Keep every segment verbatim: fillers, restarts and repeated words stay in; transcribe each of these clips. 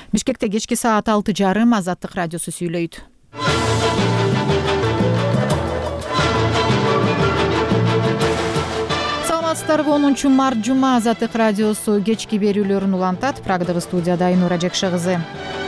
Бишкекте кечки саат алты жарым Азаттык радиосу сүйлөйт. Саламатсыздарбы? онунчу март жума Азаттык радиосу кечки берүүлөрүн улантат. Прагдагы студияда Айнура Жекше кызы.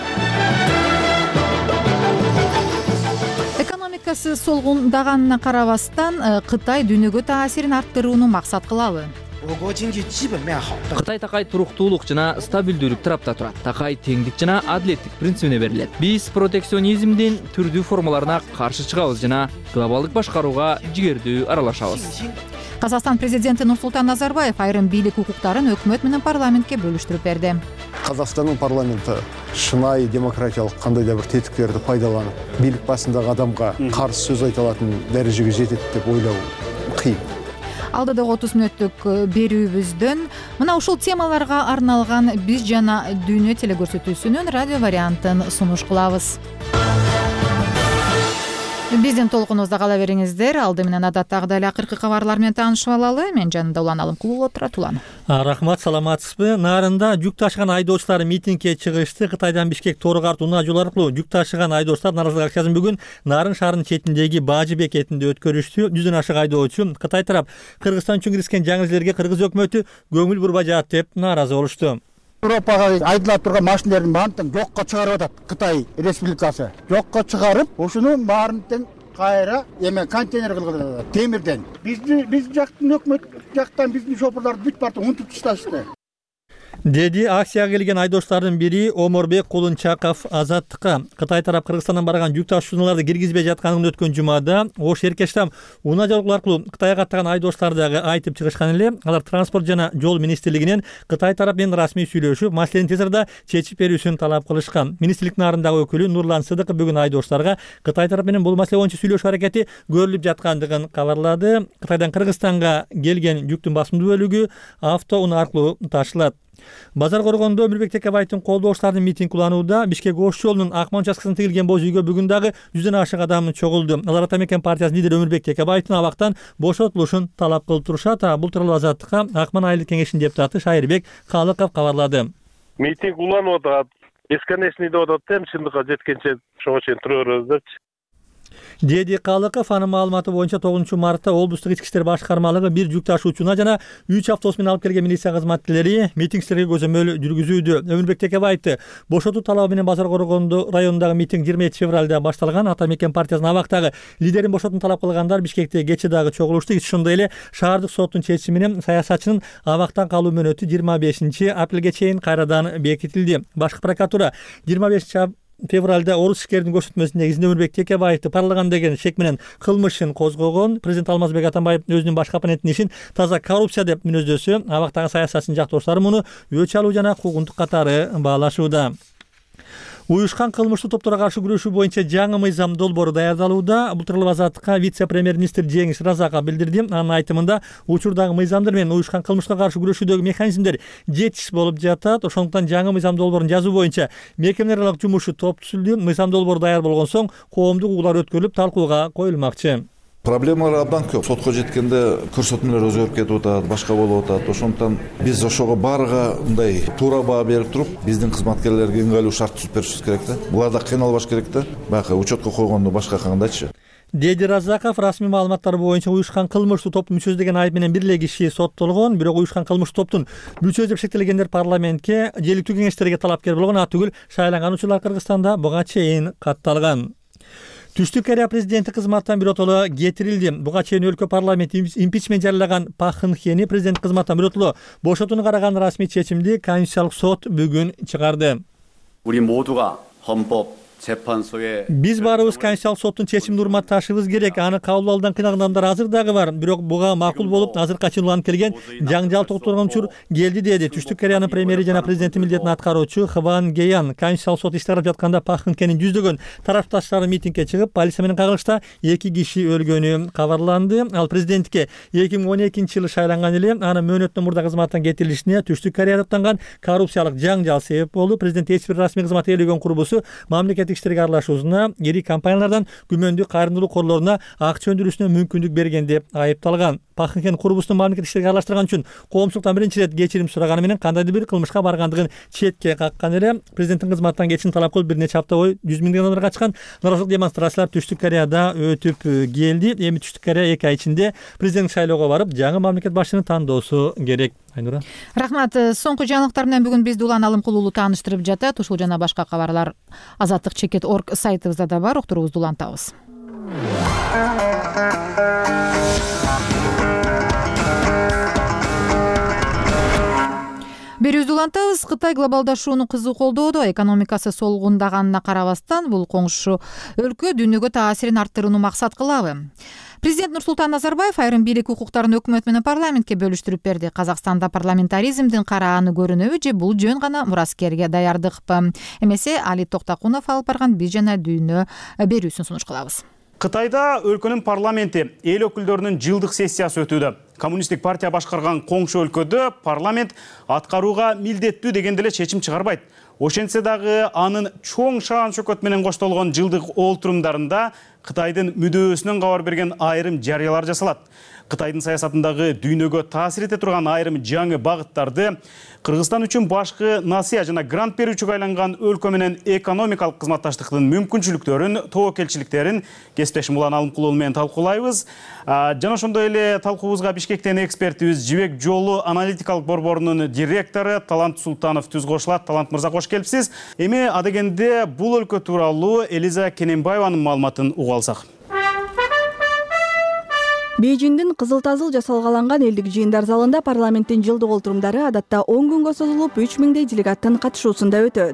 Экономикасы солгундаганына карабастан Кытай дүйнөгө таасирин арттырууну максат кылабы? Кытай такай туруктуулук жана стабилдүүлүк тарапта турат. Такай теңдик жана адилеттик принцибине берилет. Биз протекционизмдин түрдүү формаларына каршы чыгабыз жана глобалдык башкарууга жигердүү аралашабыз. Казакстан президенти Нурсултан Назарбаев айрым бийлик укуктарын өкмөт менен парламентке бөлүштүрүп берди. Казакстандын парламенти шынайы демократиялык кандай да бир тетиктерди пайдаланып, бийлик башындагы адамга каршы сөз айта алатын дарежеге жетет деп ойлоо кыйын. Алдыдагы отуз мүнөттүк берүүбүздөн мына ушул темаларга арналган Биз жана дүйнө телекөрсөтүүсүнүн радио вариантын сунуш кылабыз. Биздин толкунубузда кала бериңиздер. Алды менен адаттагыдай эле акыркы кабарлар менен таанышып алалы. Мен жанында Улан Алымкулова отурат. Улан. Рахмат, саламатсызбы? Нарында жүк ташыган айдоочулар митингге чыгышты. Кытайдан Бишкек Тору-Карт унаа жол аркылуу жүк ташыган айдоочулар нааразылык акциясын бүгүн Нарын шаарынын четиндеги Бажы бекетинде өткөрүштү. Жүздөн ашык айдоочу Кытай тарап Кыргызстан үчүн киришкен жаңы изилерге кыргыз өкмөтү көңүл бурбай жатат деп нааразы болушту. Европага айдылап турган машиналардын баарын жокко чыгарып атат Кытай Республикасы. Жокко чыгарып, ушунун баарын тең кайра эме контейнер кылып атат темирден. Бизди биз жактын өкмөт жактан биздин шопурларды бүт бартын унутуп ташташты. Деди акцияга келген айдоочулардын бири Оморбек Кулунчаков Азаттыкка. Кытай тарап Кыргызстандан барган жүк ташуучуларды киргизбей жатканын өткөн жумада Ош Эркештам унаа жол аркылуу Кытайга каттаган айдоочуларды айтып чыгышкан эле. Алар транспорт жана жол министрлигинен Кытай тарап менен расмий сүйлөшүп, маселени тез арада чечип берүүсүн талап кылышкан. Министрликтин нарындагы өкүлү Нурлан Сыдыков бүгүн айдоочуларга Кытай тарап менен бул маселе боюнча сүйлөшүү аракети көрүлүп жаткандыгын кабарлады. Кытайдан Кыргызстанга келген жүктүн басымдуу бөлүгү автоунаа аркылуу ташылат. Базар коргондо Өмүрбек Текебаевдин колдоочуларынын митинг уланууда Бишкек Ош жолунун Акман участкасына тигилген боз үйгө бүгүн дагы жүздөн ашык адам чогулду. Алар Ата Мекен партиясынын лидери Өмүрбек Текебаевдин абактан бошотулушун талап кылып турушат. Бул тууралуу Азаттыкка Акман айылдык кеңешинин депутаты Шайырбек Калыков кабарлады. Митинг уланып атат, бесконечный деп атат, эми чындыкка жеткенче ошого чейин тура беребиз депчи. Деди Калыков анын маалыматы боюнча тогузунчу мартта облустук ички иштер башкармалыгы бир жүк ташуучуна жана үч автобус менен алып келген милиция кызматкерлери митингчилерге көзөмөл жүргүзүүдө. Өмүрбек Текебаевди бошотуу талабы менен Базар коргондо районундагы митинг жыйырма эки февралда башталган. Ата Мекен партиясынын абактагы лидерин бошотууну талап кылгандар Бишкекте кечээ дагы чогулушту. Ошондой эле шаардык соттун чечими менен саясатчынын абактан калуу мөөнөтү жыйырма бешинчи апрелге чейин кайрадан бекитилди. Башкы прокуратура жыйырма бешинчи февралда орус ишкердин көрсөтмөсүнө негизинде Өмүрбек Текебаевди парлаган деген шек менен кылмышын козгогон. Президент Алмазбек Атамбаев өзүнүн башкы оппонентинин ишин таза коррупция деп мүнөздөсө, абактагы саясатчынын жактоочулары муну өч алуу жана куугунтук катары баалашууда. Уюшкан кылмыштуу топторго каршы күрөшүү боюнча жаңы мыйзам долбоору даярдалууда. Бул тууралуу Азаттыкка вице-премьер-министр Жеңиш Разаков билдирди. Анын айтымында учурдагы мыйзамдар менен уюшкан кылмышка каршы күрөшүүдөгү механизмдер жетиш болуп жатат. Ошондуктан жаңы мыйзам долбоорун жазуу боюнча мекемелер аралык жумушу топ түзүлдү. Мыйзам долбоору даяр болгон соң коомдук угуулар өткөрүлүп талкууга коюлмакчы. Проблемалар абдан көп. Сотко жеткенде көрсөтмөлөр өзгөрүп кетип атат, башка болуп атат. Ошондуктан биз ошого баарыга мындай туура баа берип туруп, биздин кызматкерлерге ыңгайлуу шарт түзүп беришибиз керек да. Булар да кыйналбаш керек да. Баягы учетко койгондо башка кандайчы? Деди Разаков расмий маалыматтар боюнча уюшкан кылмыштуу топтун мүчөсү деген айып менен бир эле киши соттолгон. Бирок уюшкан кылмыштуу топтун мүчөсү деп шектелгендер парламентке, желиктүү кеңештерге талапкер болгон. А түгүл шайланган учурлар Кыргызстанда буга чейин катталган. Түштүк Корея президенти кызматтан биротоло кетирилди. Буга чейин өлкө парламенти импичмент жарыялаган Пак Кын Хени президент кызматтан биротоло бошотууну караган расмий чечимди Конституциялык сот бүгүн чыгарды. 우리 모두가 헌법 Биз баарыбыз Конституциялык соттун чечимин урматташыбыз керек. Аны кабыл алуудан кыйналган адамдар азыр дагы бар. Бирок буга макул болуп, азыркыга чейин уланып келген жаңжал токтолгон учур келди деди. Түштүк Кореянын премьери жана президенти милдетин аткаруучу Хван Геян. Конституциялык сот иш карап жатканда Пак Кын Хенин жүздөгөн тарапташтары митингге чыгып, полиция менен кагылышта эки киши өлгөнү кабарланды. Ал президентке эки миң он экинчи жылы шайланган эле. Анын мөөнөттөн мурда кызматтан кетирилишине Түштүк Кореяда аттанган коррупциялык жаңжал себеп болду. Президент эч бир расмий кызмат ээлеген курбусу мамлекет мамлекеттик иштерге аралашуусуна, ири компаниялардан күмөндүү кайрымдуулук корлоруна акча өндүрүүсүнө мүмкүндүк берген деп айыпталган. Пахынкен курбусун мамлекеттик иштерге аралаштырган үчүн коомчулуктан биринчи ирет кечирим сураганы менен кандайдыр бир кылмышка баргандыгын четке каккан эле. Президенттин кызматтан кетишин талап кылып бир нече апта бою жүз миңдеген адамдар катышкан нааразылык демонстрациялар Түштүк Кореяда өтүп келди. Эми Түштүк Корея эки ай ичинде президент шайлоого барып, жаңы мамлекет башчыны тандоосу керек. Айнура. Рахмат. Соңку жаңылыктар менен бүгүн бизди Улан Алымкулуулу тааныштырып жатат. Ушул жана башка кабарлар азаттык чекит точка орг сайтыбызда да бар. Уктуруубузду улантабыз. Берүүбүздү улантабыз. Кытай глобалдашууну кызуу колдоодо. Экономикасы солгундаганына карабастан, бул коңшу өлкө дүйнөгө таасирин арттырууну максат кылабы? Президент Нурсултан Назарбаев айрым бийлик укуктарын өкмөт менен парламентке бөлүштүрүп берди. Казакстанда парламентаризмдин карааны көрүнөбү же бул жөн гана мураскерге даярдыкпы? Эмесе Али Токтакунов алып барган биз жана дүйнө берүүсүн сунуш кылабыз. Кытайда өлкөнүн парламенти эл өкүлдөрүнүн жылдык сессиясы өтүүдө. Коммунисттик партия башкарган коңшу өлкөдө парламент аткарууга милдеттүү деген деле чечим чыгарбайт. Ошентсе дагы анын чоң шаан шөкөт менен коштолгон жылдык олтурумдарында Кытайдын мүдөөсүнөн кабар берген айрым жарыялар жасалат. Кытайдын саясатындагы дүйнөгө таасир эте турган айрым жаңы багыттарды, Кыргызстан үчүн башкы насыя жана грант берүүчүгө айланган өлкө менен экономикалык кызматташтыктын мүмкүнчүлүктөрүн, тобокелчиликтерин кесиптешим Улан Алымкулуу менен талкуулайбыз. Жана ошондой эле талкуубузга Бишкектен экспертибиз Жибек Жолу аналитикалык борборунун директору Талант Султанов түз кошулат. Талант мырза, кош келипсиз. Эми адегенде бул өлкө тууралуу Элиза Кененбаеванын маалыматын угуп алсак. Бейжиңдин кызыл-тазыл жасалгаланган элдик жыйындар залында парламенттин жылдык олтурумдары адатта он күнгө созулуп, үч миңдей делегаттын катышуусунда өтөт.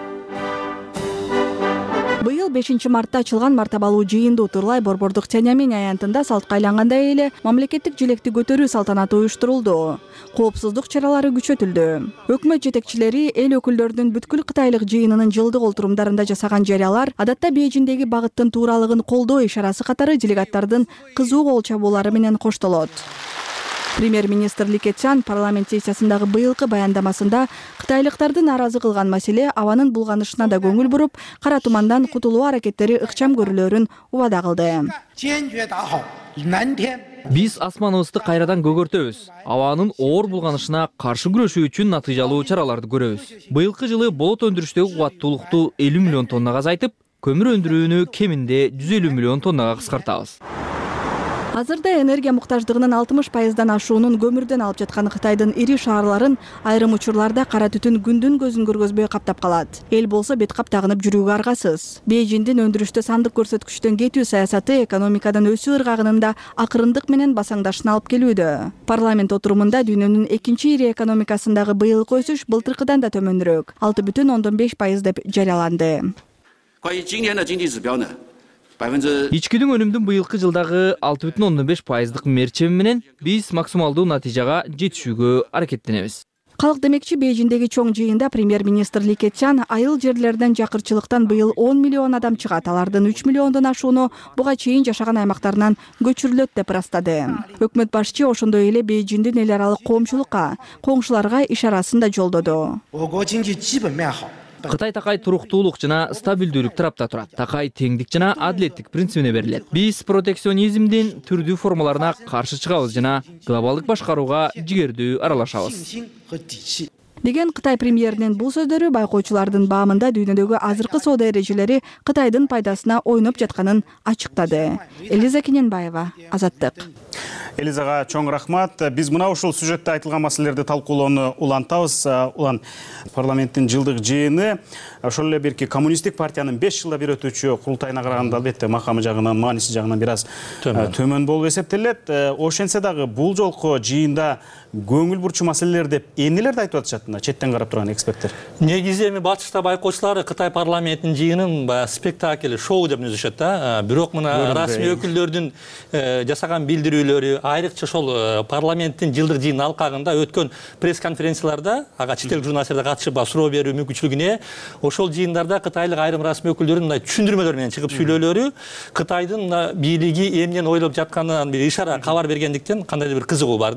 Быйыл бешинчи мартта ачылган мартабалуу жыйынды утурлай борбордук Тяньаньмэнь аянтында салтка айлангандай эле мамлекеттик желекти көтөрүү салтанаты уюштурулду. Коопсуздук чаралары күчөтүлдү. Өкмөт жетекчилери эл өкүлдөрүнүн бүткүл кытайлык жыйынынын жылдык олтурумдарында жасаган жарыялар адатта Бейжиңдеги багыттын тууралыгын колдоо ишарасы катары делегаттардын кызуу кол чабуулары менен коштолот. Премьер-министр Ли Кечан парламент сессиясындагы быйылкы баяндамасында кытайлыктарды нааразы кылган маселе абанын булганышына да көңүл буруп, кара тумандан кутулуу аракеттери ыкчам көрүлөрүн убада кылды. Биз асманыбызды кайрадан көгөртөбүз. Абанын оор булганышына каршы күрөшүү үчүн натыйжалуу чараларды көрөбүз. Быйылкы жылы болот өндүрүштөгү кубаттуулукту элүү миллион тоннага азайтып, көмүр өндүрүүнү кеминде жүз элүү миллион тоннага кыскартабыз. Азырда энергия муктаждыгынын алтымыш пайыздан ашуунун көмүрдөн алып жаткан Кытайдын ири шаарларын айрым учурларда кара түтүн күндүн көзүн көргөзбөй каптап калат. Эл болсо бет кап тагынып жүрүүгө аргасыз. Бейжиңдин өндүрүштө сандык көрсөткүчтөн кетүү саясаты экономикадан өсүү ыргагынында акырындык менен басаңдашына алып келүүдө. Парламент отурумунда дүйнөнүн экинчи ири экономикасындагы быйылкы өсүш былтыркыдан да төмөнүрөөк, алты бүтүн ондон беш пайыз деп жарыяланды. Ичкидин өнүмдүн быйылкы жылдагы алты бүтүн ондон беш пайыздык мерчеми менен биз максималдуу натыйжага жетишүүгө аракеттенебиз. Калк демекчи Бейжиңдеги чоң жыйында премьер-министр Ли Кечан айыл жерлерден жакырчылыктан быйыл он миллион адам чыгат, алардын үч миллиондон ашууну буга чейин жашаган аймактарынан көчүрүлөт деп ырастады. Өкмөт башчы ошондой эле Бейжиңдин эл аралык коомчулукка, коңшуларга ишарасын да жолдоду. Кытай такай туруктуулук жана стабилдүүлүк тарапта турат. Такай теңдик жана адилеттик принцибине берилет. Биз протекционизмдин түрдүү формаларына каршы чыгабыз жана глобалдык башкарууга жигердүү аралашабыз. Деген Кытай премьеринин бул сөздөрү байкоочулардын баамында дүйнөдөгү азыркы соода эрежелери Кытайдын пайдасына ойноп жатканын ачыктады. Элиза Кененбаева, Азаттык. Элизага чоң рахмат. Биз мына ушул сюжетте айтылган маселелерди талкуулоону улантабыз. Улан, парламенттин жылдык жыйыны ошол эле бирки коммунисттик партиянын беш жылда бир өтүүчү курултайына караганда албетте макамы жагынан, мааниси жагынан бир аз төмөн болуп эсептелет. Ошентсе дагы бул жолку жыйында көңүл бурчу маселелер деп эмнелерди айтып атышат мына четтен карап турган эксперттер? Негизи эми батышта байкоочулар Кытай парламентинин жыйынын баягы спектакль, шоу деп түзүшөт да. Бирок мына расмий өкүлдөрдүн жасаган билдирүүлөрү, айрыкча ошол парламенттин жылдык жыйын алкагында өткөн пресс-конференцияларда, ага чет эл журналисттер катышып суроо берүү мүмкүнчүлүгүнө ошол жыйындарда кытайлык айрым расмий өкүлдөрүн мындай түшүндүрмөлөр менен чыгып сүйлөөлөрү Кытайдын бийлиги эмнени ойлоп жатканынан бир ишара кабар бергендиктен кандайдыр бир кызыгуу бар да.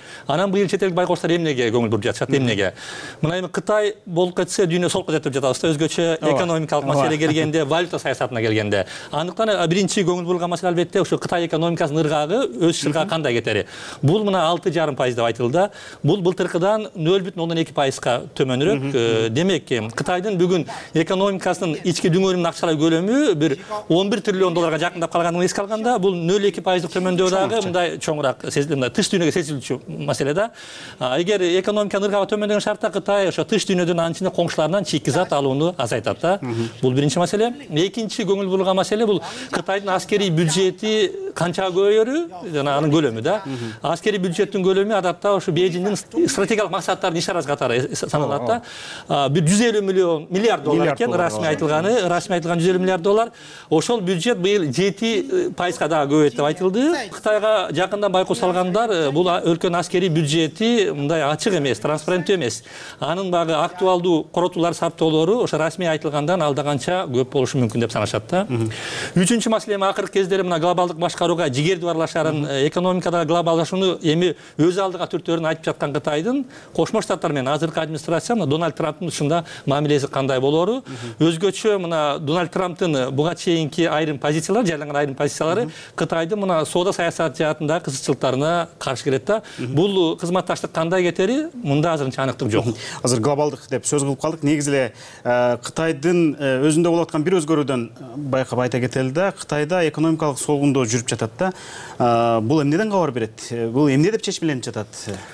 Анан быйыл чет элдик байкоштор эмнеге көңүл буруп жатышат, эмнеге? Мына эми Кытай болуп кетсе, дүйнө солко жетип жатабыз да, өзгөчө экономикалык маселе келгенде, валюта саясатына келгенде. Андыктан биринчи көңүл бурулган маселе албетте ушу Кытай экономикасынын ыргагы өз ыргагы кандай кетери. Бул мына алты жарым пайыз деп айтылды. Бул былтыркыдан нөл бүтүн ондон эки пайызга төмөнүрөөк. Демек, Кытайдын бүгүн экономикасынын ички дүңөрүнүн акчалай көлөмү бир он бир триллион долларга жакындап калганын эске алганда, бул нөл эки пайыздык төмөндөү дагы мындай чоңураак сезилет, тыш дүйнөгө сезилүүчү маселе да. Эгер экономиканын ыргагы төмөндөгөн шартта Кытай ошо тыш дүйнөдөн анын ичинде коңшуларынан чийки-зат алууну азайтат да. Бул биринчи маселе. Экинчи көңүл бурулган маселе бул Кытайдын аскерий бюджети канча көбөйөрү, жана анын көлөмү да. Аскерий бюджеттин көлөмү адатта ошо Бейжиңдин стратегиялык максаттардын иш-чарасы катары саналат да. Бир жүз элүү миллион миллиард доллар экен расмий айтылганы, расмий айтылган жүз элүү миллиард доллар. Ошол бюджет быйыл жети пайызга дагы көбөйөт деп айтылды. Кытайга жакындан байкоо салгандар, бул өлкөнүн аскерий бюджети мындай ачык эмес, транспаренттүү эмес. Анын багы актуалдуу коротуулар, сарптоолору ошо расмий айтылгандан алда канча көп болушу мүмкүн деп санашат да. Үчүнчү маселе эми акыркы кездери мына глобалдык башкарууга жигердүү аралашарын, экономикадагы глобалдашууну эми өз алдыга түртөөрүн айтып жаткан Кытайдын Кошмо Штаттар менен азыркы администрация мына Дональд Трамптын ушунда мамилеси кандай болору, өзгөчө мына Дональд Трамптын буга чейинки айрым позициялары, жайланган айрым позициялары Кытайдын мына соода саясаты жаатындагы кызыкчылыктарына каршы келет да. Бул кызматташтык кандай кетери мында азырынча аныктык жок. Азыр глобалдык деп сөз кылып калдык. Негизи эле Кытайдын өзүндө болуп аткан бир өзгөрүүдөн байкап айта кетели да. Кытайда экономикалык солгундоо жүрүп жатат да. Бул эмнеден кабар берет? Бул эмне деп чечмеленип жатат?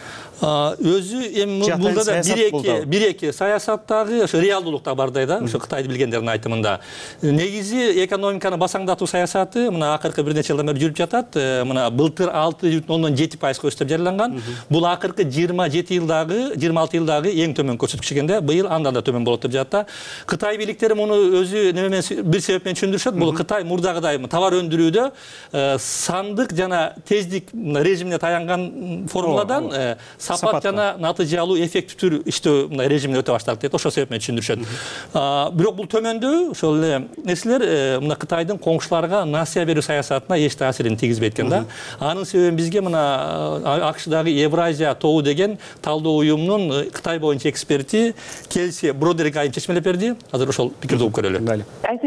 Өзү эми булда да бир-эки бир-эки саясаттагы ошо реалдуулукта бардай да, ошо Кытайды билгендердин айтымында. Негизи экономиканы басаңдатуу саясаты мына акыркы бир нече жылдан бери жүрүп жатат. Мына былтыр алты бүтүн ондон жети пайызга өсүп жарыяланган. Бул акыркы жыйырма жети жылдагы, жыйырма алты жылдагы эң төмөн көрсөткүч экенде, быйыл андан да төмөн болот деп жатат. Кытай бийликтери муну өзү неме менен бир себеп менен түшүндүрүшөт. Бул Кытай мурдагыдай товар өндүрүүдө сандык жана тездик режимине таянган формуладан сапат жана натыйжа алуу эффективдүү иштөө мындай режимине өтө баштады дейт. Ошол себеп менен түшүндүрүшөт. Бирок бул төмөндөө ошол эле нерселер мына Кытайдын коңшуларга насыя берүү саясатына эч таасирин тийгизбейт экен да. Анын себебин бизге мына АКШдагы Евразия тобу деген талдоо уюмунун Кытай боюнча эксперти Келси Бродерик айым чечмелеп берди. Азыр ошол пикирди угуп көрөлү.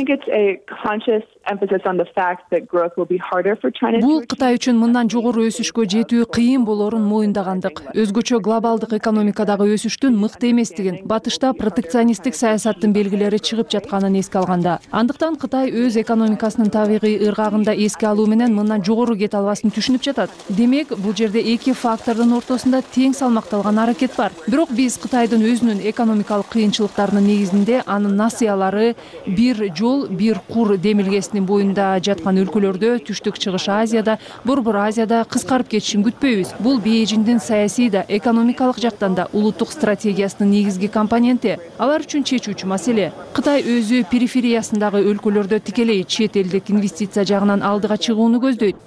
Бул Кытай үчүн мындан жогору өсүшкө жетүү кыйын болорун моюндагандык. Өзгөчө глобалдык экономикадагы өсүштүн мыкты эместигин, батышта протекционисттик саясаттын белгилери чыгып жатканын эске алганда. Андыктан Кытай өз экономикасынын табигый ыргагында эске алуу менен мындан жогору кете албасын түшүнүп жатат. Демек, бул жерде эки фактордун ортосунда тең салмакталган аракет бар. Бирок биз Кытайдын өзүнүн экономикалык кыйынчылыктарынын негизинде анын насыялары бир жол, бир кур демилгесинин боюнда жаткан өлкөлөрдө, Түштүк Чыгыш Азияда, Борбор Азияда кыскарып кетишин күтпөйбүз. Бул Бейжиңдин саясий да, экономикалык жактан да улуттук стратегиясынын негизги компоненти. Алар үчүн чечүүчү маселе. Кытай өзү перифериясындагы өлкөлөрдө тикелей чет элдик инвестиция жагынан алдыга чыгууну көздөйт.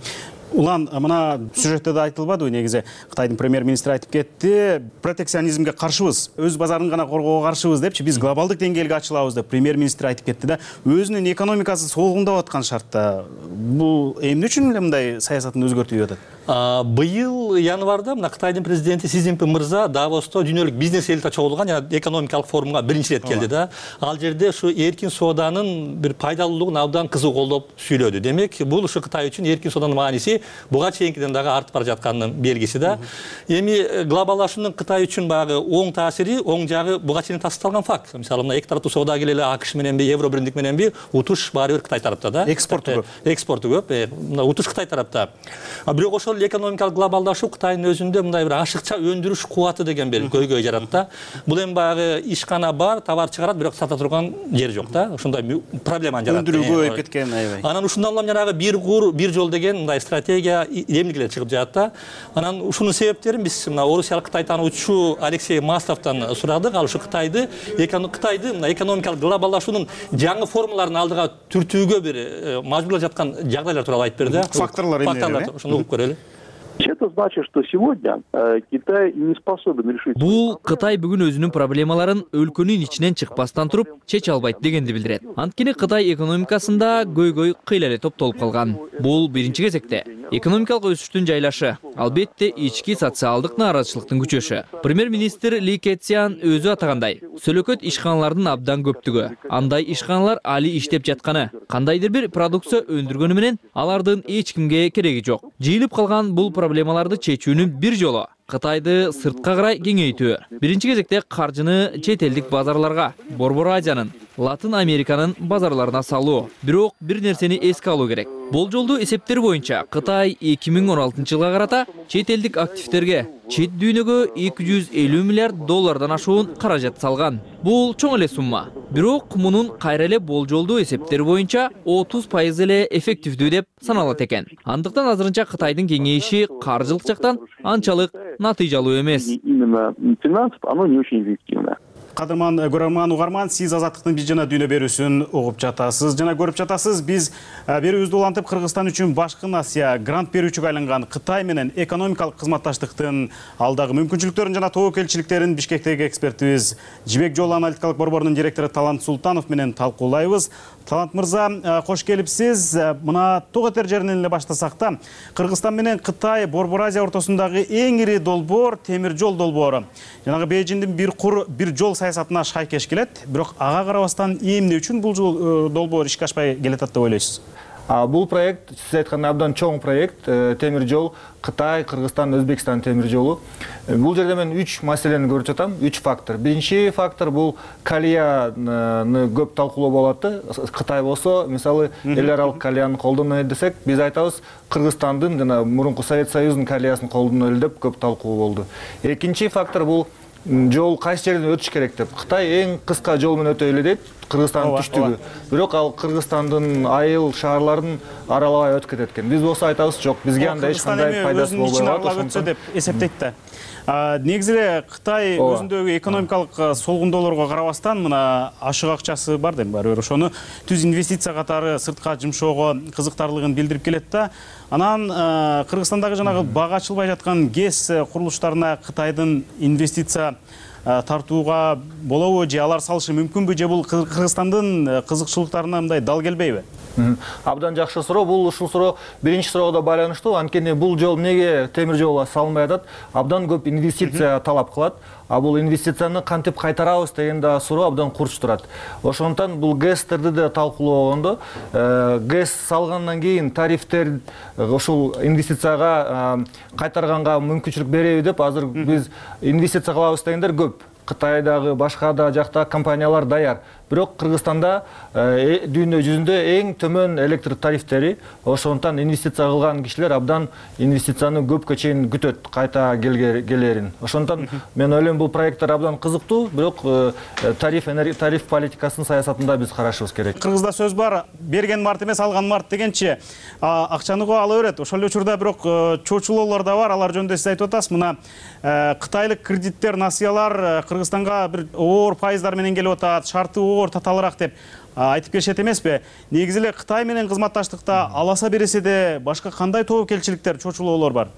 Улан, мына сюжетте да айтылбадыбы, негизи Кытайдын премьер-министри айтып кетти, протекционизмге каршыбыз, өз базарын гана коргоого каршыбыз депчи, биз глобалдык деңгээлге ачылабыз деп премьер-министр айтып кетти да. Өзүнүн экономикасы солгундап аткан шартта бул эмне үчүн эле мындай саясатын өзгөртүп атат? Быйыл январда мына Кытайдын президенти Си Цзиньпин мырза Давосто дүйнөлүк бизнес элита чогулган жана экономикалык форумга биринчи рет келди да. Ал жерде ушу эркин сооданын бир пайдалуулугун абдан кызуу колдоп сүйлөдү. Демек, бул ушу Кытай үчүн эркин сооданын мааниси буга чейинкиден дагы артып бара жатканынын белгиси да. Эми глобалдашуунун Кытай үчүн багы оң таасири, оң жагы буга чейин тасталган факт. Мисалы мына эки тараптуу соода келели АКШ мененби, Евро биримдик мененби, утуш баары бир Кытай тарапта да. Экспорту көп. Экспорту көп. Мына утуш Кытай тарапта. Бирок ошол экономикалык глобалдашуу Кытайдын өзүндө мындай бир ашыкча өндүрүш кубаты деген бир көйгөй жарат да. Бул эми багы ишкана бар, товар чыгарат, бирок сата турган жери жок да. Ошондой проблема жарат. Өндүрүү көбөйүп кеткен, аябай. Анан ушундан улам жанагы бир кур, бир жол деген мындай стратегия эмнегелер чыгып жатат да. Анан ушунун себептерин биз мына орусиялык Кытай таануучу Алексей Масловтан сурадык. Ал ушу Кытайды, Кытайды мына экономикалык глобалдашуунун жаңы формаларын алдыга түртүүгө бир мажбурлап жаткан жагдайлар тууралуу айтып берди. Факторлор эмне? Ошону угуп көрөлү. Это значит, что сегодня Китай не способен решить. Бул Кытай бүгүн өзүнүн проблемаларын өлкөнүн ичинен чыкпастан туруп чече албайт дегенди билдирет. Анткени Кытай экономикасында көйгөй кыйла эле топтолуп калган. Бул биринчи кезекте. Экономикалык өсүштүн жайлашы, албетте ички социалдык нааразычылыктын күчөшү. Премьер-министр Ли Кэцян өзү атагандай, сөлөкөт ишканалардын абдан көптүгү, андай ишканалар али иштеп жатканы, кандайдыр бир продукция өндүргөнү менен алардын эч кимге кереги жок. Жыйылып калган бул проблемаларды чечүүнүн бир жолу Кытайды сыртка карай кеңейтүү. Биринчи кезекте каржыны чет элдик базарларга, Борбор Азиянын, Латын Американын базарларына салуу. Бирок бир нерсени эске алуу керек. Болжолдуу эсептер боюнча Кытай эки миң он алтынчы жылга карата чет элдик активтерге чет дүйнөгө эки жүз элүү миллиард доллардан ашуун каражат салган. Бул чоң эле сумма. Бирок мунун кайра эле болжолдуу эсептер боюнча отуз пайыз эле эффективдүү деп саналат экен. Андыктан азырынча Кытайдын кеңейиши каржылык жактан анчалык натыйжалуу эмес. Кадырман көрөрман угарман, сиз Азаттыктын биз жана дүйнө берүүсүн угуп жатасыз жана көрүп жатасыз. Биз берүүбүздү улантып Кыргызстан үчүн Башкы Асия грант берүүчүгө айланган Кытай менен экономикалык кызматташтыктын алдагы мүмкүнчүлүктөрүн жана тобокелчиликтерин Бишкектеги экспертибиз Жибек Жол аналитикалык борборунун директору Талант Султанов менен талкуулайбыз. Талант мырза, кош келипсиз. Мына Тоготер жеринен эле баштасак да, Кыргызстан менен Кытай Борбор Азия ортосундагы эң ири долбоор темир жол долбоору. Жанагы Бейжиңдин бир кур бир жол саясатына шайкеш келет. Бирок ага карабастан эмне үчүн бул жол долбоор ишке ашпай келатат деп ойлойсуз? Бул проект, сиз айткандай, абдан чоң проект. Темир жол Кытай, Кыргызстан, Өзбекстан темир жолу. Бул жерде мен үч маселени көрүп жатам, үч фактор. Биринчи фактор бул калияны көп талкуулоо болот. Кытай болсо, мисалы, эл аралык калияны колдонот десек, биз айтабыз, Кыргызстандын жана мурунку Совет Союзунун калиясын колдонот деп көп талкуу болду. Экинчи фактор бул жол кайсы жерден өтүш керек деп. Кытай эң кыска жол менен өтө эле дейт, Кыргызстандын түштүгү. Бирок ал Кыргызстандын айыл шаарларын аралабай өтүп кетет экен. Биз болсо айтабыз, жок, бизге андай эч кандай пайдасы болбойт ошондо деп эсептейт да. Негизи эле Кытай өзүндөгү экономикалык солгундоолорго карабастан мына ашык акчасы бар дейм, бар. Ошону түз инвестиция катары сыртка жумшоого кызыктарлыгын билдирип келет да. Анан Кыргызстандагы жанагы бага ачылбай жаткан ГЭС курулуштарына Кытайдын инвестиция тартууга болобу же алар салышы мүмкүнбү, же бул Кыргызстандын кызыкчылыктарына мындай дал келбейби? Абдан жакшы суроо. Бул ушул суроо биринчи суроого да байланыштуу. Анткени бул жол эмнеге темир жол салынбай атат? Абдан көп инвестиция талап кылат. А бул инвестицияны кантип кайтарабыз деген да суроо абдан курч турат. Ошондуктан бул ГЭСтерди да талкуулогондо, ГЭС салгандан кийин тарифтер ушул инвестицияга кайтарганга мүмкүнчүлүк береби деп азыр биз инвестиция кылабыз дегендер көп. Кытайдагы башка да жакта компаниялар даяр. Бирок Кыргызстанда дүйнө жүзүндө эң төмөн электр тарифтери, ошондуктан инвестиция кылган кишилер абдан инвестицияны көпкө чейин күтөт кайта келерин. Ошондуктан мен ойлойм бул проекттер абдан кызыктуу, бирок тариф тариф политикасынын саясатында биз карашыбыз керек. Кыргызда сөз бар, берген март эмес, алган март дегенче, акчаны го ала берет. Ошол эле учурда бирок чочулоолор да бар, алар жөнүндө сиз айтып атасыз. Мына Кытайлык кредиттер, насыялар Кыргызстанга бир оор пайыздар менен келип атат, шарты оор таталыраак деп айтып келишет эмеспи? Негизи эле Кытай менен кызматташтыкта аласа бересе де башка кандай тобокелчиликтер, чочулоолор бар?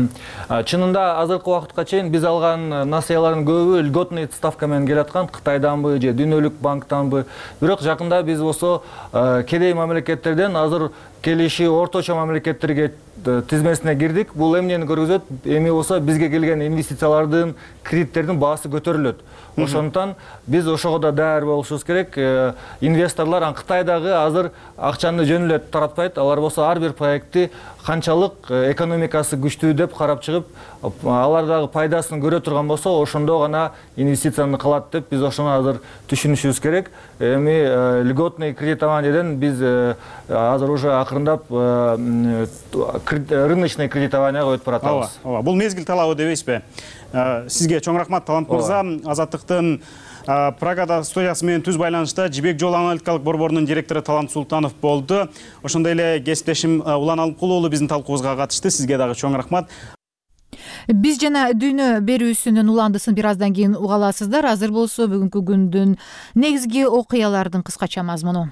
Чынында азыркы убакытка чейин биз алган насыялардын көбү льготный ставка менен келаткан, Кытайданбы же дүйнөлүк банктанбы. Бирок жакында биз болсо кедей мамлекеттерден азыр келиши орточо мамлекеттерге тизмесине кирдик. Бул эмнени көргөзөт? Эми болсо бизге келген инвестициялардын, кредиттердин баасы көтөрүлөт. Ошондуктан биз ошого да даяр болушубуз керек. Инвесторлор Кытайдагы азыр акчаны жөн эле таратпайт. Алар болсо ар бир проектти канчалык экономикасы күчтүү деп карап чыгып, алардагы пайдасын көрө турган болсо, ошондо гана инвестицияны кылат деп биз ошону азыр түшүнүшүбүз керек. Эми льготный кредитованиеден биз азыр уже акырындап рыночный кредитованияга өтүп баратабыз. Ооба, бул мезгил талабы дебейсизби? Сизге чоң рахмат, Талант мырза. Азаттыктын Прагада студиясы менен түз байланышта Жибек Жол аналитикалык борборунун директору Талант Султанов болду. Ошондой эле кесиптешим Улан Алымкулуу уулу биздин талкуубузга катышты. Сизге дагы чоң рахмат. Биз жана дүйнө берүүсүнүн уландысын бир аздан кийин уга аласыздар. Азыр болсо бүгүнкү күндүн негизги окуялардын кыскача мазмуну.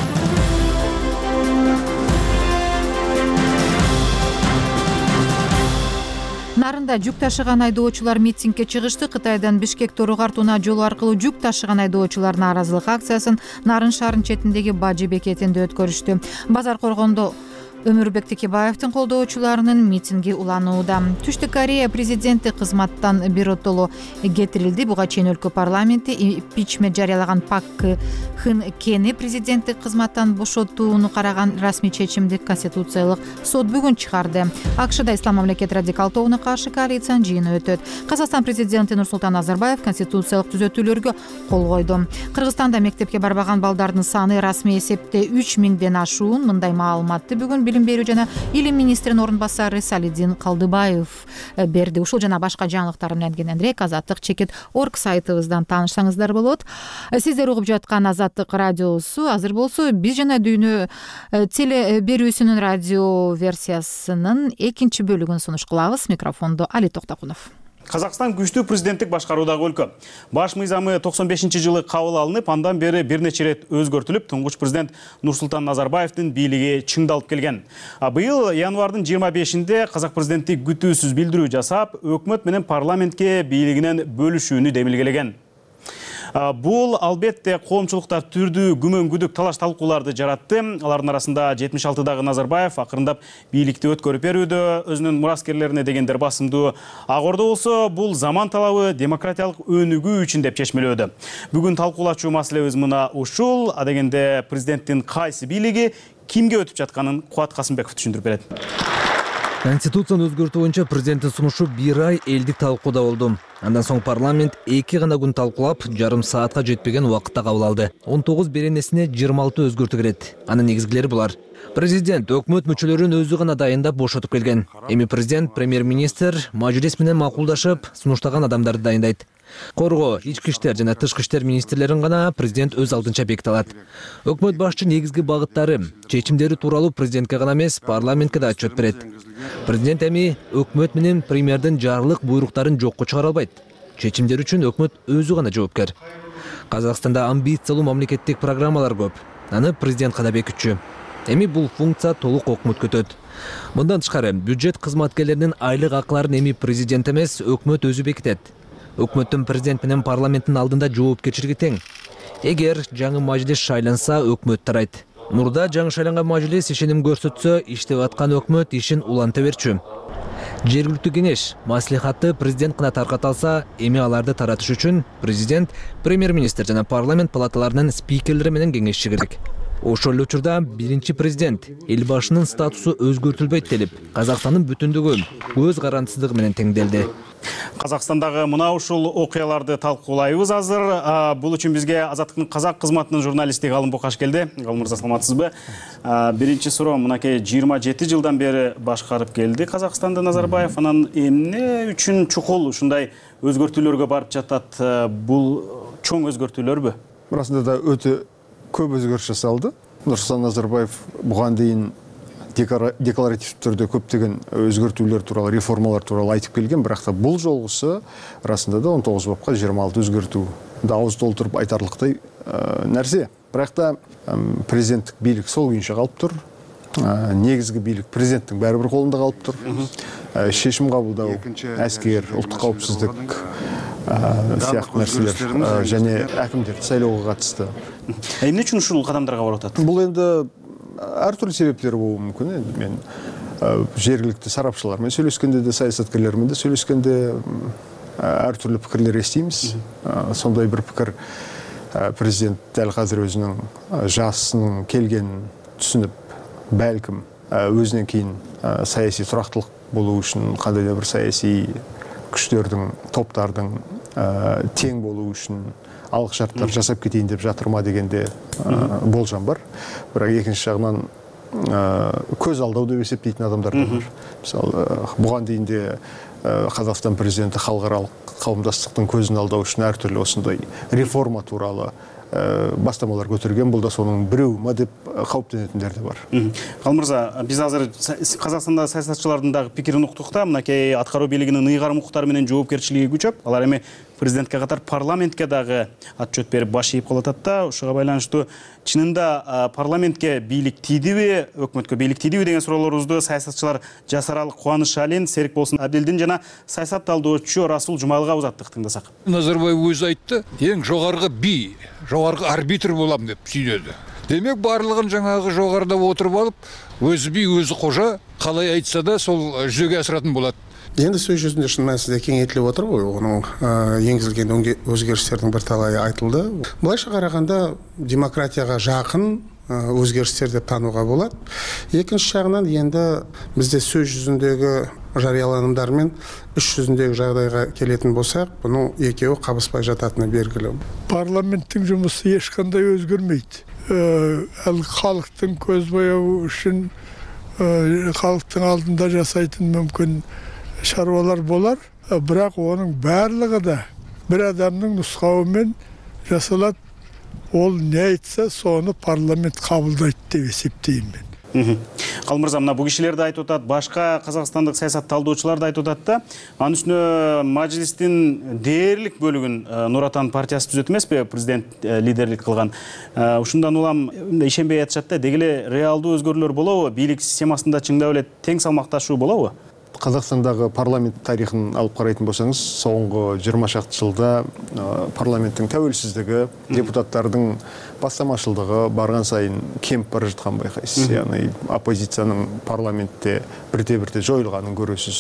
Нарында жүк ташыган айдоочулар митингге чыгышты. Кытайдан Бишкек Тору Картууна жолу аркылуу жүк ташыган айдоочулар нааразылык акциясын Нарын шаарынын четиндеги Бажы бекетинде өткөрүштү. Базар коргондо Өмүрбек Текебаевдин колдоочуларынын митинги уланууда. Түштүк Корея президенти кызматтан биротоло кетирилди. Буга чейин өлкө парламенти импичмент жарыялаган Пак Кын Хени президенттик кызматтан бошотууну караган расмий чечимди Конституциялык сот бүгүн чыгарды. АКШда Ислам мамлекет радикал тобуна каршы коалициянын жыйыны өтөт. Казакстан президенти Нурсултан Назарбаев конституциялык түзөтүүлөргө кол койду. Кыргызстанда мектепке барбаган балдардын саны расмий эсепте үч миңден ашуун. Мындай маалыматты бүгүн Билим берүү жана илим министринин орун басары Салидин Калдыбаев берди. Ушул жана башка жаңылыктар менен кененирээк Азаттык чекит орг сайтыбыздан таанышсаңыздар болот. Сиздер угуп жаткан Азаттык радиосу азыр болсо биз жана дүйнө теле берүүсүнүн радио версиясынын экинчи бөлүгүн сунуш кылабыз. Микрофондо Али Токтокунов. Казакстан күчтүү президенттик башкаруудагы өлкө. Баш мыйзамы токсон бешинчи жылы кабыл алынып, андан бери бир нече ирет өзгөртүлүп, туңгуч президент Нурсултан Назарбаевдин бийлиги чыңдалып келген. Быйыл январдын жыйырма бешинде казак президенти күтүүсүз билдирүү жасап, өкмөт менен парламентке бийлигинен бөлүшүүнү демилгелеген. Бул албетте коомчулукта түрдүү күмөн күдүк талаш талкууларды жаратты. Алардын арасында жетимиш алтыдагы Назарбаев акырындап бийликти өткөрүп берүүдө, өзүнүн мураскерлерине дегендер басымдуу. Ак Ордо болсо бул заман талабы демократиялык өнүгүү үчүн деп чечмелөөдө. Бүгүн талкуулачу маселебиз мына ушул. А дегенде президенттин кайсы бийлиги кимге өтүп жатканын Кубат Касымбеков түшүндүрүп берет. Конституцияны өзгөртүү боюнча президенттин сунушу бир ай элдик талкууда болду. Андан соң парламент эки гана күн талкуулап, жарым саатка жетпеген убакытта кабыл алды. он тогуз беренесине жыйырма алты өзгөртүү кирет. Анын негизгилери булар. Президент өкмөт мүчөлөрүн өзү гана дайындап бошотуп келген. Эми президент, премьер-министр мажлис менен макулдашып, сунуштаган адамдарды дайындайт. Коргоо, ички иштер жана тышкы иштер министрлерин гана президент өз алдынча беките алат. Өкмөт башчы негизги багыттары, чечимдери тууралуу президентке гана эмес, парламентке да отчет берет. Президент эми өкмөт менен премьердин жарлык буйруктарын жокко чыгара албайт. Чечимдер үчүн өкмөт өзү гана жооптер. Казакстанда амбициялуу мамлекеттик программалар көп. Аны президент гана бекитчү. Эми бул функция толук өкмөткө өтөт. Мындан тышкары, бюджет кызматкерлеринин айлык акыларын эми президент эмес, өкмөт өзү бекитет. Өкмөттүн президент менен парламенттин алдында жоопкерчилиги тең. Эгер жаңы мажлис шайланса, өкмөт тарайт. Мурда жаңы шайланган мажлис ишеним көрсөтсө, иштеп аткан өкмөт ишин уланта берчү. Жергиликтүү кеңеш, маслихатты президент гана тарката алса, эми аларды таратыш үчүн президент, премьер-министр жана парламент палаталарынын спикерлери менен кеңешчи керек. Ошол эле учурда биринчи президент эл башынын статусу өзгөртүлбөйт делип, Казакстандын бүтүндүгү көз карандысыздыгы менен теңделди. Казакстандагы мына ушул окуяларды талкуулайбыз азыр. Бул үчүн бизге Азаттыктын казак кызматынын журналисти Галым Букаш келди. Галым мырза, саламатсызбы? Биринчи суроо, мынакей жыйырма жети жылдан бери башкарып келди Казакстанды Назарбаев. Анан эмне үчүн чукул ушундай өзгөртүүлөргө барып жатат? Бул чоң өзгөртүүлөрбү? Расында да өтө көп өзгөрүш жасалды. Нурсултан Назарбаев буган дейин декларатив түрдө көптөгөн өзгөртүүлөр тууралуу, реформалар тууралуу айтып келген, бирок та бул жолгусу расында да он тогуз бапка жыйырма алты өзгөртүү да ауыз толтуруп айтарлыктай нерсе. Бирок та президенттик бийлик сол күйүнчө калып тур. Негизги бийлик президенттин баары бир колунда калып тур. Чечим кабылдоо, аскер, улуттук коопсуздук сыяктуу нерселер және акимдерди сайлоого катышты. Эмне үчүн ушул кадамдарга барып атат? Бул эми ар түрдүү себептери болушу мүмкүн. Мен жергиликтүү сарапчылар менен сүйлөшкөндө да, саясаткерлер менен сүйлөшкөндө ар түрдүү пикирлер эстейбиз. Сондай бир пикир президент дәл азыр өзүнүн жашынын келгенин түшүнүп, балким өзүнөн кийин саясий турактылык болуу үчүн кандайдыр бир саясий күчтөрдүн, топтардын тең болуу үчүн алык шарттар жасап кетейин деп жатырма дегенде болжам бар. Бирок экинчи жагынан көз алдоо деп эсептейтин адамдар да бар. Мисалы, буган дейин де Казакстан президенти халыкаралык кауымдастыктын көзүн алдоо үчүн ар түрдүү осундай реформа тууралуу бастамалар көтөргөн. Бул да сонун бирөө ма деп кауптенетиндер да бар. Галым мырза, биз азыр Казакстанда саясатчылардын дагы пикирин уктук да, мынакей аткаруу бийлигинин ыйгарым укуктары менен жоопкерчилиги күчөп, алар эми президентке катар парламентке дагы отчет берип баш ийип калатат да. Ушуга байланыштуу чынында парламентке бийлик тийдиби, өкмөткө бийлик тийдиби деген суроолорубузду саясатчылар Жасарал Кубаныш Алин, Серик Болсун Абдилдин жана саясат талдоочу Расул Жумайлыга узаттык, тыңдасак. Назарбаев өзү айтты, эң жогорку би, жогорку арбитр болам деп сүйлөдү. Демек барлығын жаңағы жоғарыда отырып алып, өзі би, өзі қожа, қалай айтса да сол жүзеге асыратын болады. Енді сөз жүзінде шын мәнісінде кеңейтіліп отыр ғой, оның енгізілген өзгерістердің бір талайы айтылды. Былайша қарағанда демократияға жақын өзгерістер деп тануға болады. Екінші жағынан енді бізде сөз жүзіндегі жарияланымдар мен іс жүзіндегі жағдайға келетін болсақ, бұның екеуі қабыспай жататыны белгілі. Парламенттің жұмысы ешқандай өзгермейді. Әл халықтың көзбояуы үшін халықтың алдында жасайтын мүмкін шаруалар болар, бірақ оның барлығы да бір адамның нұсқауымен жасалады. Ол не айтса, соны парламент қабылдайды деп есептеймін мен. Қалмырза, мына бұл кишилерді айтып отады, башқа қазақстандық саясат талдаушыларды айтып отады да, анын үстүнө Majlистин дээрлик бөлүгүн Нур Отан партиясы түзөт эмес пе, президент лидерлик кылган. Ушундан улам ишенбей атышат да, деги эле реалдуу өзгөрүүлөр болобу, бийлик системасында чыңдап эле тең салмакташуу болобу? Қазақстандағы парламент тарихын алып қарайтын болсаңыз, соңғы жиырма шақты жылда парламенттің тәуелсіздігі, депутаттардың бастамашылдығы барған сайын кеміп бара жатқан байқайсыз. Яғни оппозицияның парламентте бірте-бірте жойылғанын көресіз.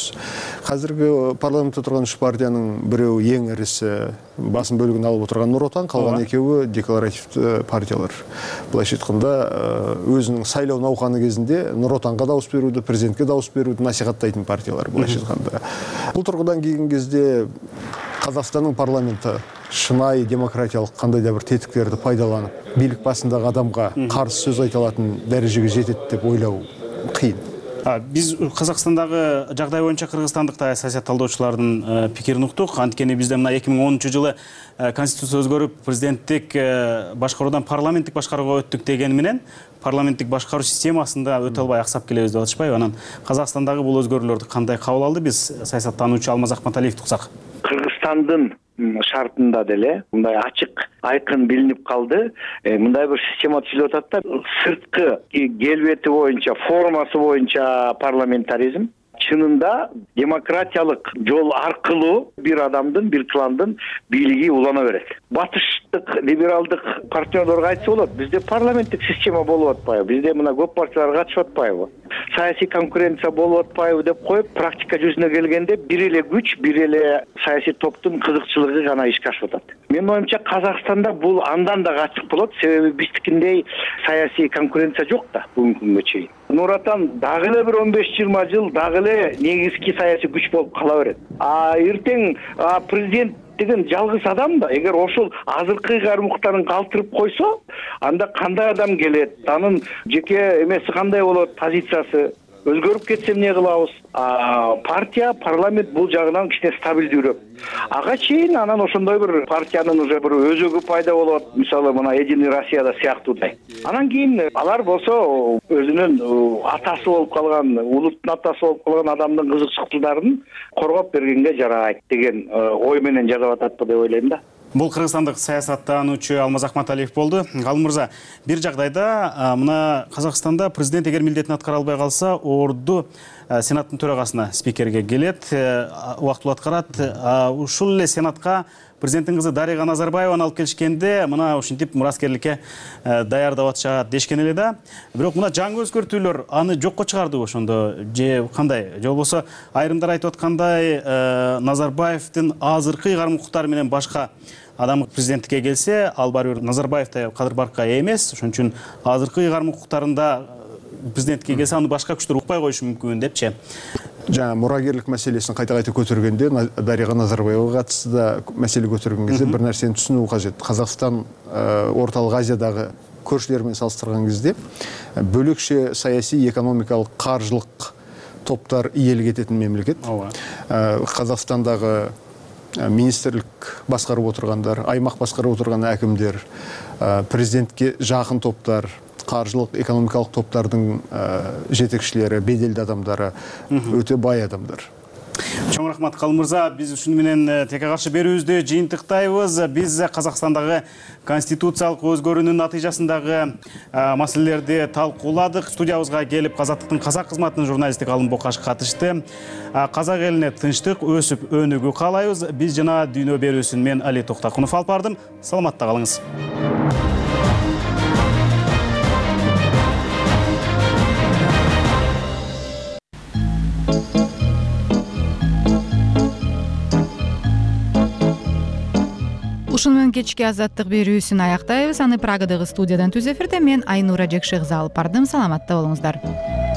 Қазіргі парламентте отырған үш партияның біреуі ең ірісі, басым бөлігін алып отырған Нұр Отан, қалған екеуі декларативті партиялар. Былайша айтқанда, өзінің сайлау науқаны кезінде Нұр Отанға дауыс беруді, президентке дауыс беруді насихаттайтын партиялар. Былайша айтқанда, бұл тұрғыдан келген кезде Қазақстанның парламенті шынайы демократиялық қандай да бір тетіктерді пайдаланып, билік басындағы адамға қарсы сөз айта алатын дәрежеге жетеді деп ойлау қиын. Біз Қазақстандағы жағдай бойынша Қырғызстандық саясат талдаушылардың пикирин уктук. Анткени бизде мына эки миң онунчу жылы конституция өзгөрүп, президенттик башкаруудан парламенттик башкарууга өттүк дегени менен парламенттик башкаруу системасында өтө албай аксап келебиз деп атышпайбы? Анан Қазақстандагы бул өзгөрүүлөрдү кандай кабыл алды? Биз саясаттануучу Алмаз Акматалиевди уксак. Кыргызстандын шартында деле мындай ачык айкын билинип калды. Мындай бир система түзүлүп атат да, сырткы келбети боюнча, формасы боюнча парламентаризм, чынында демократиялык жол аркылуу бир адамдын, бир кландын бийлиги улана берет. Батыштык либералдык партнерлорго айтса болот, бизде парламенттик система болуп атпайбы, бизде мына көп партиялар катышып атпайбы, саясий конкуренция болуп атпайбы деп коюп, практика жүзүнө келгенде бир эле күч, бир эле саясий топтун кызыкчылыгы гана ишке ашып атат. Менин оюмча Казакстанда бул андан да ачык болот, себеби биздикиндей саясий конкуренция жок да бүгүнкү күнгө чейин. Нур Отан дагы эле бир он беш жыйырма жыл дагы эле негизги саясий күч болуп кала берет. А эртең президент деген жалгыз адам да, эгер ошол азыркы кармуктарын калтырып койсо, анда кандай адам келет, анын жеке эмеси кандай болот, позициясы өзгөрүп кетсе эмне кылабыз? Партия, парламент бул жагынан кичине стабилдүүрөөк. Ага чейин анан ошондой бир партиянын уже бир өзөгү пайда болот, мисалы мына Единый Россияда сыяктуудай. Анан кийин алар болсо өзүнүн атасы болуп калган, улуттун атасы болуп калган адамдын кызыкчылыктарын коргоп бергенге жарайт деген ой менен жазып атат деп ойлойм да. Бұл Қырғызстандық саясаттануучу Алмаз Акматалиев болды. Ғалым мырза, бир жагдайда мына Қазақстанда президент эгер милдетин аткара албай калса, орду сенаттын төрагасына, спикерге келет, убактылуу аткарат. Ушул эле сенатка президенттин кызы Дарига Назарбаеваны алып келишкенде, мына ушинтип мураскерликке даярдап атышат дешкен эле да. Бирок мына жаңы өзгөртүүлөр аны жокко чыгарды ошондо же кандай? Же болбосо айрымдар айтып аткандай, Назарбаевдин азыркы карым-кукуктары менен башка адам президенттикке келсе, ал барбир Назарбаевтай кадыр баркка ээ эмес, ошон үчүн азыркы карым-кукуктарында президентке келсе, аны башка күчтөр укпай коюшу мүмкүн депчи. Жаңа мурагерлик мәселесін қайта-қайта көтергенде, Дариға Назарбаеваға қатысты да мәселе көтерген кезде бір нәрсені түсіну қажет. Қазақстан орталық Азиядағы көршілермен салыстырған кезде бөлекше саяси, экономикалық, қаржылық топтар иелік ететін мемлекет. Қазақстандағы министрлік басқарып отырғандар, аймақ басқарып отырған әкімдер, президентке жақын топтар, қаржылық, экономикалық топтардың жетекшілері, беделді адамдары, өте бай адамдар. Чоң рахмат, Қалым мырза, біз үшін менен теке қаршы берүүбүздү жыйынтыктайбыз. Біз Қазақстандағы конституциялық өзгөрүүнүн натыйжасындағы маселелерди талкууладык. Студиябызга келип Азаттыктын казак кызматынын журналисти Калым Бокаш катышты. Казак элине тынчтык, өсүп өнүгүү каалайбыз. Биз жана дүйнө берүүсүн мен Али Токтакунов алып бардым. Саламатта калыңыз. ушуну менен кечки азаттык берүүсүн аяктайбыз. Аны Прагадагы студиядан түз эфирде мен Айнура Жекшегиза алып бардым. Саламатта болуңуздар.